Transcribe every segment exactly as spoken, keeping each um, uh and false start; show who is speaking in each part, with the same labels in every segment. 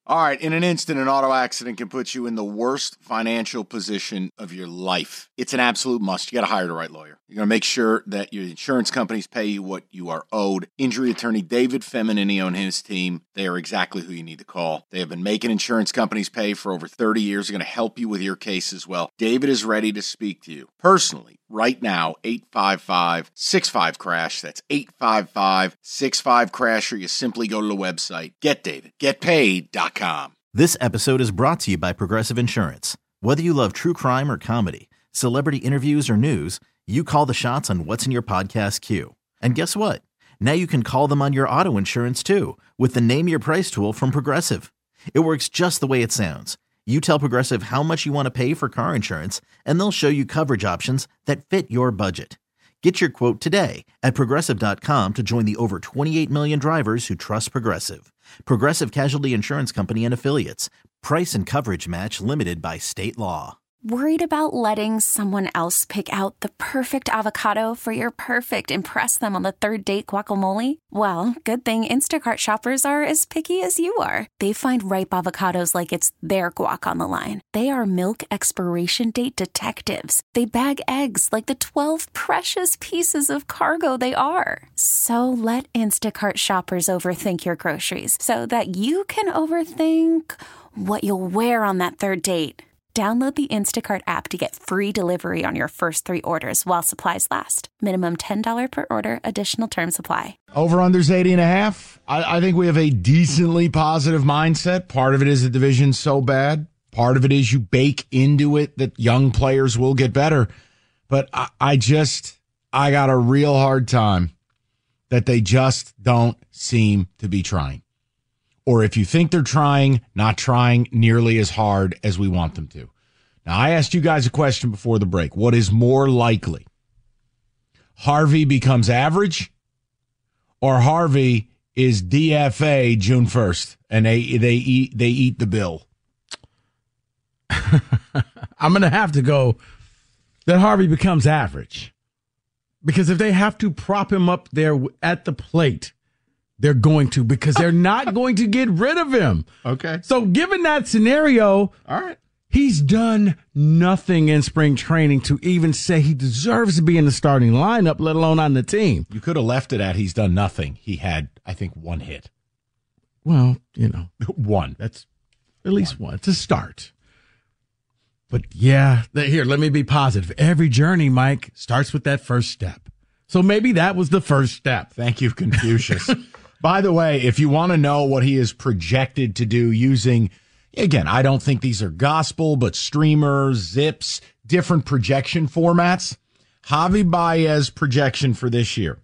Speaker 1: All right, in an instant, an auto accident can put you in the worst financial position of your life. It's an absolute must. You got to hire the right lawyer. You're going to make sure that your insurance companies pay you what you are owed. Injury attorney David Feminini and his team, they are exactly who you need to call. They have been making insurance companies pay for over thirty years. They're going to help you with your case as well. David is ready to speak to you personally right now. eight five five, six five, crash. That's eight five five, six five, crash, or you simply go to the website get david get paid dot com.
Speaker 2: This episode is brought to you by Progressive Insurance. Whether you love true crime or comedy, celebrity interviews or news, you call the shots on what's in your podcast queue. And guess what? Now you can call them on your auto insurance too with the Name Your Price tool from Progressive. It works just the way it sounds. You tell Progressive how much you want to pay for car insurance, and they'll show you coverage options that fit your budget. Get your quote today at Progressive dot com to join the over twenty-eight million drivers who trust Progressive. Progressive Casualty Insurance Company and Affiliates. Price and coverage match limited by state law.
Speaker 3: Worried about letting someone else pick out the perfect avocado for your perfect impress them on the third date guacamole? Well, good thing Instacart shoppers are as picky as you are. They find ripe avocados like it's their guac on the line. They are milk expiration date detectives. They bag eggs like the twelve precious pieces of cargo they are. So let Instacart shoppers overthink your groceries so that you can overthink what you'll wear on that third date. Download the Instacart app to get free delivery on your first three orders while supplies last. Minimum ten dollars per order. Additional terms apply.
Speaker 4: Over-unders eighty and a half. I, I think we have a decently positive mindset. Part of it is the division's so bad. Part of it is you bake into it that young players will get better. But I, I just, I got a real hard time that they just don't seem to be trying. Or if you think they're trying, not trying nearly as hard as we want them to. Now, I asked you guys a question before the break. What is more likely? Harvey becomes average, or Harvey is D F A June first and they they eat they eat the bill?
Speaker 5: I'm going to have to go that Harvey becomes average. Because if they have to prop him up there at the plate, they're going to, because they're not going to get rid of him.
Speaker 4: Okay.
Speaker 5: So given that scenario,
Speaker 4: all right,
Speaker 5: he's done nothing in spring training to even say he deserves to be in the starting lineup, let alone on the team.
Speaker 4: You could have left it at he's done nothing. He had, I think, one hit.
Speaker 5: Well, you know.
Speaker 4: one.
Speaker 5: That's at least one. one. It's a start. But yeah, here, let me be positive. Every journey, Mike, starts with that first step. So maybe that was the first step.
Speaker 4: Thank you, Confucius. By the way, if you want to know what he is projected to do using, again, I don't think these are gospel, but streamers, zips, different projection formats. Javi Baez projection for this year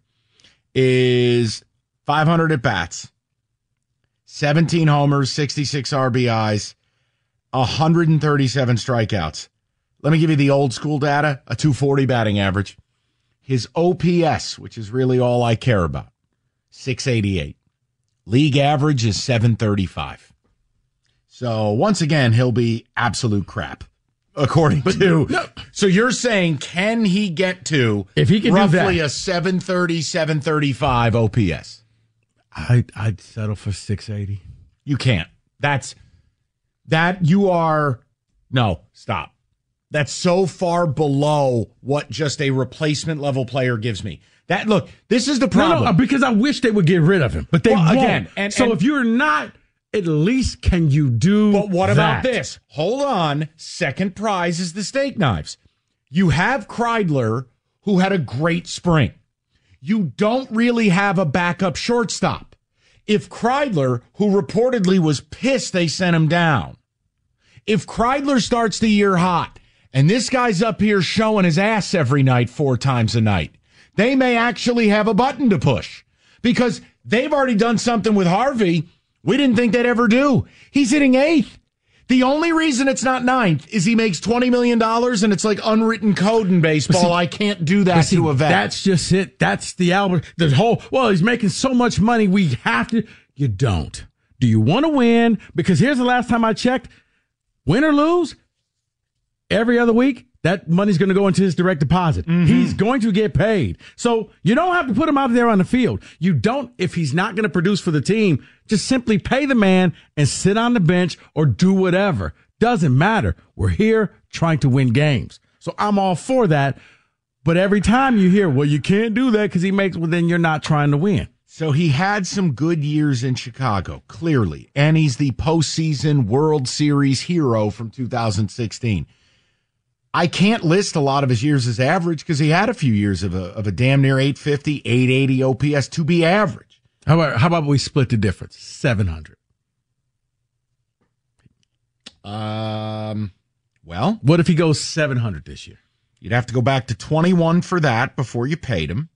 Speaker 4: is five hundred at bats, seventeen homers, sixty-six R B Is, one hundred thirty-seven strikeouts. Let me give you the old school data, a two forty batting average. His O P S, which is really all I care about, six eighty-eight. League average is seven thirty-five. So once again, he'll be absolute crap, according
Speaker 5: but,
Speaker 4: to.
Speaker 5: No.
Speaker 4: So you're saying, can he get to
Speaker 5: if he can
Speaker 4: roughly
Speaker 5: do that,
Speaker 4: a seven thirty, seven thirty-five O P S?
Speaker 5: I, I'd settle for six eighty.
Speaker 4: You can't. That's that you are. No, stop. That's so far below what just a replacement level player gives me. That look, this is the problem.
Speaker 5: No, no, because I wish they would get rid of him, but they
Speaker 4: well,
Speaker 5: won't.
Speaker 4: Again, and,
Speaker 5: so
Speaker 4: and,
Speaker 5: if you're not, at least can you do
Speaker 4: But what
Speaker 5: that?
Speaker 4: about this? Hold on. Second prize is the steak knives. You have Kreidler, who had a great spring. You don't really have a backup shortstop. If Kreidler, who reportedly was pissed they sent him down, if Kreidler starts the year hot, and this guy's up here showing his ass every night, four times a night, they may actually have a button to push because they've already done something with Harvey we didn't think they'd ever do. He's hitting eighth. The only reason it's not ninth is he makes twenty million dollars and it's like unwritten code in baseball. See, I can't do that see, to a vet.
Speaker 5: That's just it. That's the Albert. The whole, well, he's making so much money. We have to. You don't. Do you want to win? Because here's the last time I checked. Win or lose, every other week, that money's going to go into his direct deposit. Mm-hmm. He's going to get paid. So you don't have to put him out there on the field. You don't, if he's not going to produce for the team, just simply pay the man and sit on the bench or do whatever. Doesn't matter. We're here trying to win games. So I'm all for that. But every time you hear, well, you can't do that because he makes, well, then you're not trying to win.
Speaker 4: So he had some good years in Chicago, clearly. And he's the postseason World Series hero from two thousand sixteen. I can't list a lot of his years as average because he had a few years of a of a damn near eight fifty, eight eighty O P S to be average.
Speaker 5: How about how about we split the difference? seven hundred.
Speaker 4: Um, well,
Speaker 5: what if he goes seven hundred this year?
Speaker 4: You'd have to go back to twenty-one for that before you paid him.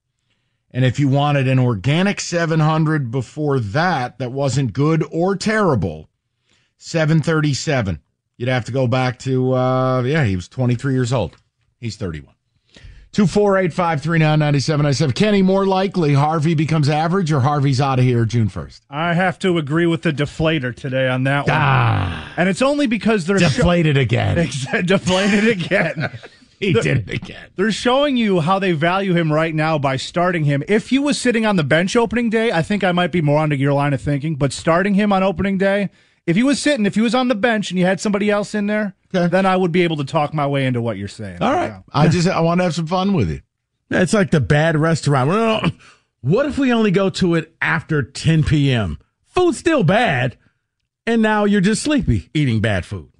Speaker 4: And if you wanted an organic seven hundred before that, that wasn't good or terrible, seven thirty-seven. You'd have to go back to, uh, yeah, he was twenty-three years old. He's thirty-one. two four eight, five three nine, nine seven nine seven. Kenny, more likely Harvey becomes average or Harvey's out of here June first?
Speaker 6: I have to agree with the deflator today on that one.
Speaker 4: Ah,
Speaker 6: and it's only because they're
Speaker 4: deflated sho- again.
Speaker 6: deflated again.
Speaker 4: He did it again.
Speaker 6: They're showing you how they value him right now by starting him. If he was sitting on the bench opening day, I think I might be more onto your line of thinking. But starting him on opening day, if he was sitting, if he was on the bench and you had somebody else in there, okay, then I would be able to talk my way into what you're saying.
Speaker 4: All right. I just I want to have some fun with you.
Speaker 5: It's like the bad restaurant. Well, what if we only go to it after ten p.m.? Food's still bad, and now you're just sleepy eating bad food.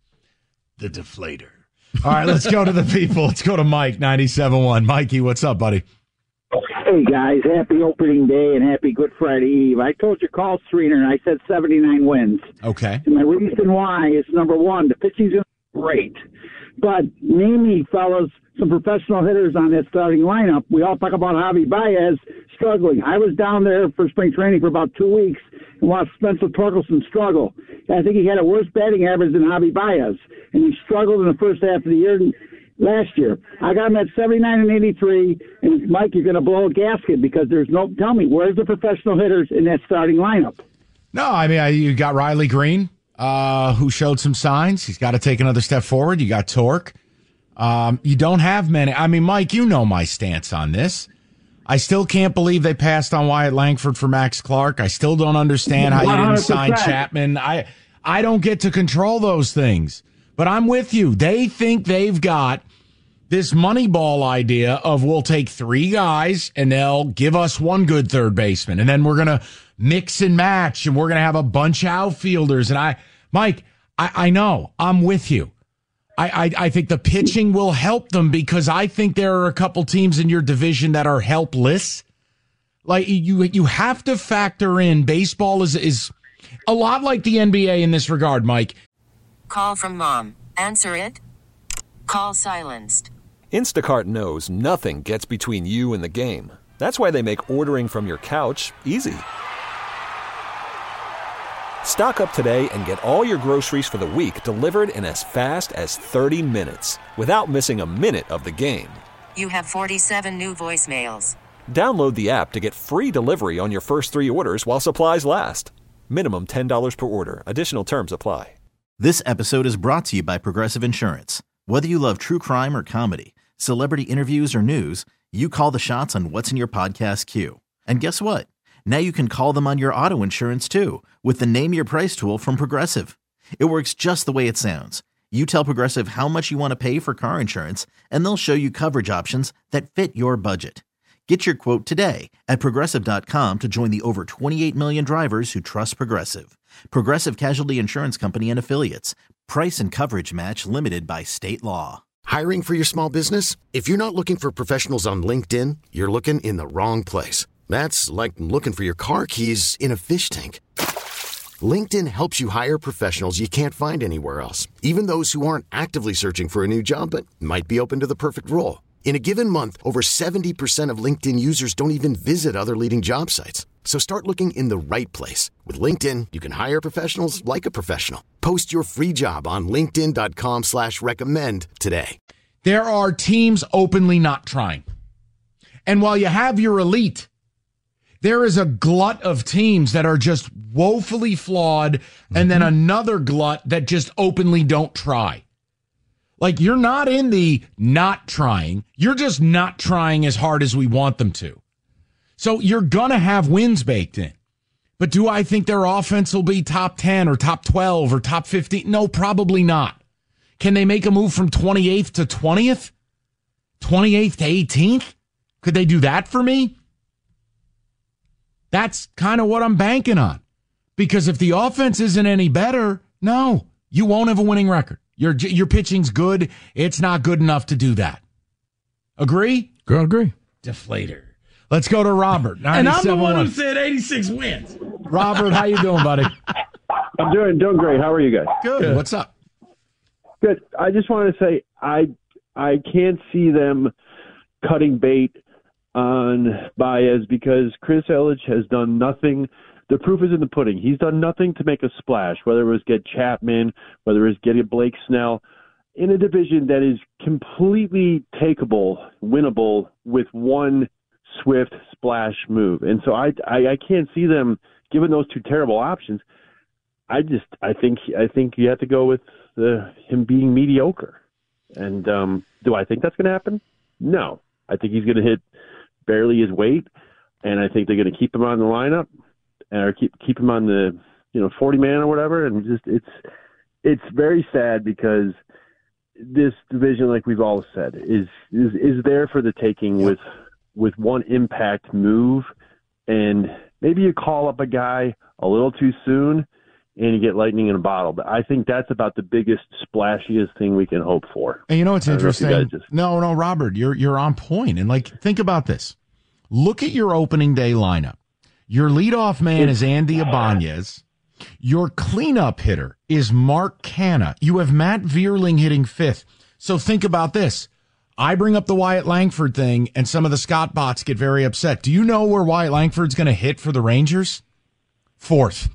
Speaker 4: The deflator. All right, let's go to the people. Let's go to Mike, ninety-seven point one. Mikey, what's up, buddy?
Speaker 7: Hey, guys. Happy opening day and happy Good Friday Eve. I told you call Streeter, and I said seventy-nine wins.
Speaker 4: Okay.
Speaker 7: And my reason why is, number one, the pitching's great. But name me, fellas, some professional hitters on that starting lineup. We all talk about Javi Baez struggling. I was down there for spring training for about two weeks and watched Spencer Torkelson struggle. I think he had a worse batting average than Javi Baez, and he struggled in the first half of the year last year. I got him at seventy-nine and eighty-three, and Mike, you're going to blow a gasket because there's no, tell me, where's the professional hitters in that starting lineup?
Speaker 4: No, I mean, you got Riley Green, uh, who showed some signs. He's got to take another step forward. You got Torque. Um, you don't have many. I mean, Mike, you know my stance on this. I still can't believe they passed on Wyatt Langford for Max Clark. I still don't understand how you didn't sign Chapman. I I don't get to control those things. But I'm with you. They think they've got this Moneyball idea of we'll take three guys and they'll give us one good third baseman. And then we're going to mix and match and we're going to have a bunch of outfielders. And I, Mike, I, I know I'm with you. I, I, I think the pitching will help them because I think there are a couple teams in your division that are helpless. Like you, you have to factor in baseball is, is a lot like the N B A in this regard, Mike.
Speaker 8: Call from mom. Answer it. Call silenced.
Speaker 9: Instacart knows nothing gets between you and the game. That's why they make ordering from your couch easy. Stock up today and get all your groceries for the week delivered in as fast as thirty minutes without missing a minute of the game.
Speaker 8: You have forty-seven new voicemails.
Speaker 9: Download the app to get free delivery on your first three orders while supplies last. Minimum ten dollars per order. Additional terms apply.
Speaker 2: This episode is brought to you by Progressive Insurance. Whether you love true crime or comedy, celebrity interviews or news, you call the shots on what's in your podcast queue. And guess what? Now you can call them on your auto insurance too with the Name Your Price tool from Progressive. It works just the way it sounds. You tell Progressive how much you want to pay for car insurance, and they'll show you coverage options that fit your budget. Get your quote today at Progressive dot com to join the over twenty-eight million drivers who trust Progressive. Progressive Casualty Insurance Company and Affiliates. Price and coverage match limited by state law.
Speaker 10: Hiring for your small business? If you're not looking for professionals on LinkedIn, you're looking in the wrong place. That's like looking for your car keys in a fish tank. LinkedIn helps you hire professionals you can't find anywhere else, even those who aren't actively searching for a new job but might be open to the perfect role. In a given month, over seventy percent of LinkedIn users don't even visit other leading job sites. So start looking in the right place. With LinkedIn, you can hire professionals like a professional. Post your free job on linkedin dot com slash recommend today.
Speaker 4: There are teams openly not trying. And while you have your elite, there is a glut of teams that are just woefully flawed, and then another glut that just openly don't try. Like, you're not in the not trying. You're just not trying as hard as we want them to. So you're going to have wins baked in. But do I think their offense will be top ten or top twelve or top fifteen? No, probably not. Can they make a move from twenty-eighth to twentieth? twenty-eighth to eighteenth? Could they do that for me? That's kind of what I'm banking on. Because if the offense isn't any better, no, you won't have a winning record. Your your pitching's good. It's not good enough to do that. Agree?
Speaker 5: Girl, agree.
Speaker 4: Deflator. Let's go to Robert.
Speaker 5: And I'm the one who said eighty-six wins.
Speaker 4: Robert, how you doing, buddy?
Speaker 11: I'm doing doing great. How are you guys?
Speaker 4: Good. Good. What's up?
Speaker 11: Good. I just want to say I I can't see them cutting bait on Baez because Chris Ilitch has done nothing. The proof is in the pudding. He's done nothing to make a splash, whether it was get Chapman, whether it was getting Blake Snell, in a division that is completely takeable, winnable with one swift splash move. And so I, I, I can't see them given those two terrible options. I just I think I think you have to go with the, him being mediocre. And um, do I think that's going to happen? No. I think he's going to hit barely his weight, and I think they're going to keep him on the lineup. Or keep keep him on the you know forty man or whatever, and just it's it's very sad because this division, like we've all said, is is is there for the taking with with one impact move, and maybe you call up a guy a little too soon and you get lightning in a bottle. But I think that's about the biggest, splashiest thing we can hope for.
Speaker 4: And you know what's interesting? Know just... No, no, Robert, you're you're on point. And like, think about this. Look at your opening day lineup. Your leadoff man is Andy Ibanez. Your cleanup hitter is Mark Canha. You have Matt Vierling hitting fifth. So think about this. I bring up the Wyatt Langford thing, and some of the Scott bots get very upset. Do you know where Wyatt Langford's going to hit for the Rangers? Fourth.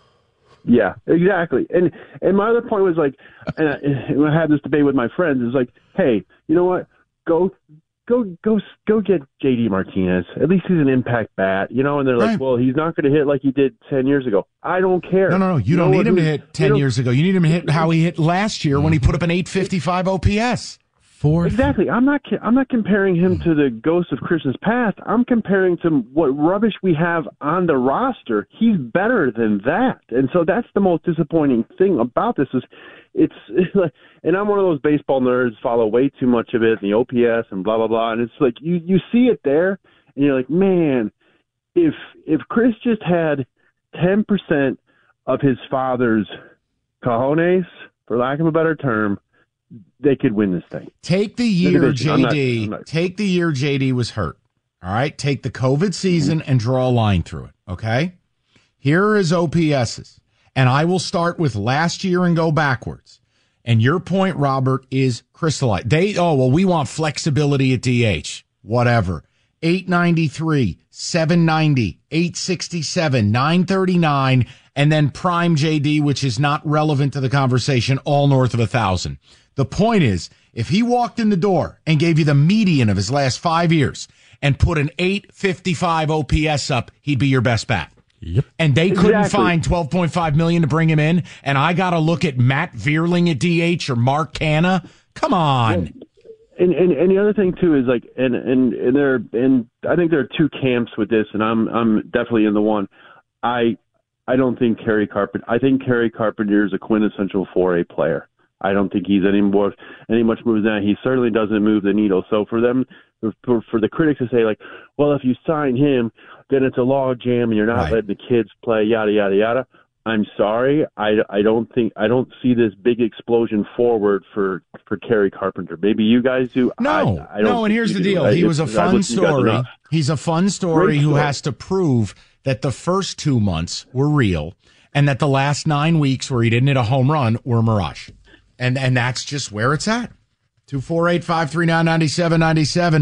Speaker 11: Yeah, exactly. And and my other point was like, and I, and I had this debate with my friends. Is like, hey, you know what? Go. Go go go get J D Martinez. At least he's an impact bat, you know. And they're like, right. well, he's not going to hit like he did ten years ago. I don't care.
Speaker 4: No, no, no. You, you don't need him to hit ten years ago. You need him to hit how he hit last year when he put up an eight fifty-five O P S.
Speaker 5: Four.
Speaker 11: Exactly. I'm not. I'm not comparing him to the ghost of Christmas past. I'm comparing to what rubbish we have on the roster. He's better than that, and so that's the most disappointing thing about this is. It's, it's like, and I'm one of those baseball nerds, follow way too much of it, and the O P S and blah, blah, blah. And it's like, you, you see it there, and you're like, man, if if Chris just had ten percent of his father's cojones, for lack of a better term, they could win this thing.
Speaker 4: Take the year J D, I'm not, I'm not, take the year J D was hurt, all right? Take the COVID season and draw a line through it, okay? Here are his O P S's. And I will start with last year and go backwards. And your point, Robert, is crystallized. They, oh, well, we want flexibility at D H. Whatever. eight ninety-three, seven ninety, eight sixty-seven, nine thirty-nine, and then prime J D, which is not relevant to the conversation, all north of one thousand. The point is, if he walked in the door and gave you the median of his last five years and put an eight fifty-five O P S up, he'd be your best bat. Yep. And they couldn't exactly. find twelve point five million dollars to bring him in, and I got to look at Matt Vierling at D H or Mark Canha. Come on.
Speaker 11: And, and and the other thing too is like, and and and there and I think there are two camps with this, and I'm I'm definitely in the one. I I don't think Kerry Carpenter. I think Kerry Carpenter is a quintessential four A player. I don't think he's any more any much more than that. He certainly doesn't move the needle. So for them, for, for the critics to say like, well, if you sign him, then it's a log jam and you're not right. letting the kids play, yada yada yada. I'm sorry, I, I don't think I don't see this big explosion forward for for Kerry Carpenter. Maybe you guys do.
Speaker 4: No,
Speaker 11: I, I don't
Speaker 4: no. And here's the deal: he was a fun story. He's a fun story who has to prove that the first two months were real and that the last nine weeks where he didn't hit a home run were mirage. And and that's just where it's at. two four eight, five three nine, nine seven nine seven.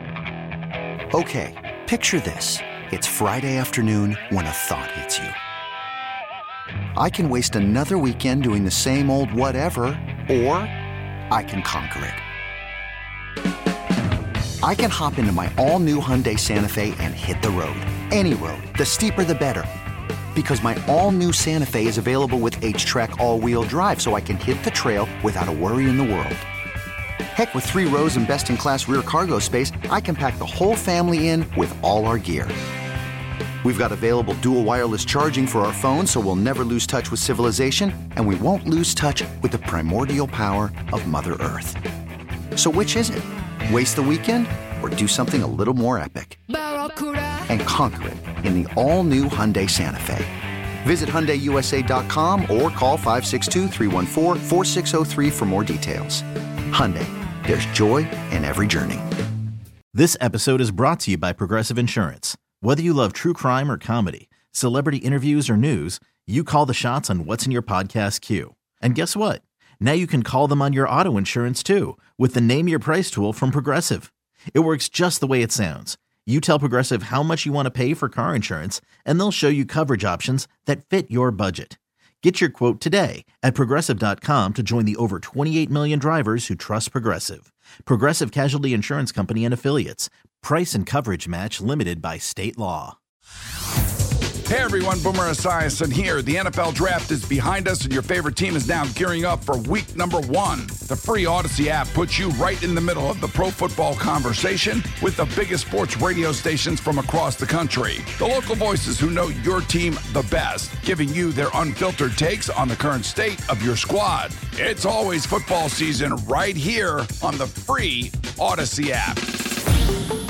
Speaker 12: Okay, picture this. It's Friday afternoon when a thought hits you. I can waste another weekend doing the same old whatever, or I can conquer it. I can hop into my all-new Hyundai Santa Fe and hit the road. Any road. The steeper, the better. Because my all-new Santa Fe is available with H-Track all-wheel drive, so I can hit the trail without a worry in the world. Heck, with three rows and best-in-class rear cargo space, I can pack the whole family in with all our gear. We've got available dual wireless charging for our phones, so we'll never lose touch with civilization, and we won't lose touch with the primordial power of Mother Earth. So which is it? Waste the weekend or do something a little more epic? And conquer it in the all-new Hyundai Santa Fe. Visit Hyundai U S A dot com or call five six two, three one four, four six zero three for more details. Hyundai, there's joy in every journey.
Speaker 2: This episode is brought to you by Progressive Insurance. Whether you love true crime or comedy, celebrity interviews or news, you call the shots on what's in your podcast queue. And guess what? Now you can call them on your auto insurance too with the Name Your Price tool from Progressive. It works just the way it sounds. You tell Progressive how much you want to pay for car insurance, and they'll show you coverage options that fit your budget. Get your quote today at Progressive dot com to join the over twenty-eight million drivers who trust Progressive. Progressive Casualty Insurance Company and Affiliates. Price and coverage match limited by state law.
Speaker 13: Hey everyone, Boomer Esiason here. The N F L Draft is behind us and your favorite team is now gearing up for week number one. The free Odyssey app puts you right in the middle of the pro football conversation with the biggest sports radio stations from across the country. The local voices who know your team the best, giving you their unfiltered takes on the current state of your squad. It's always football season right here on the free Odyssey app.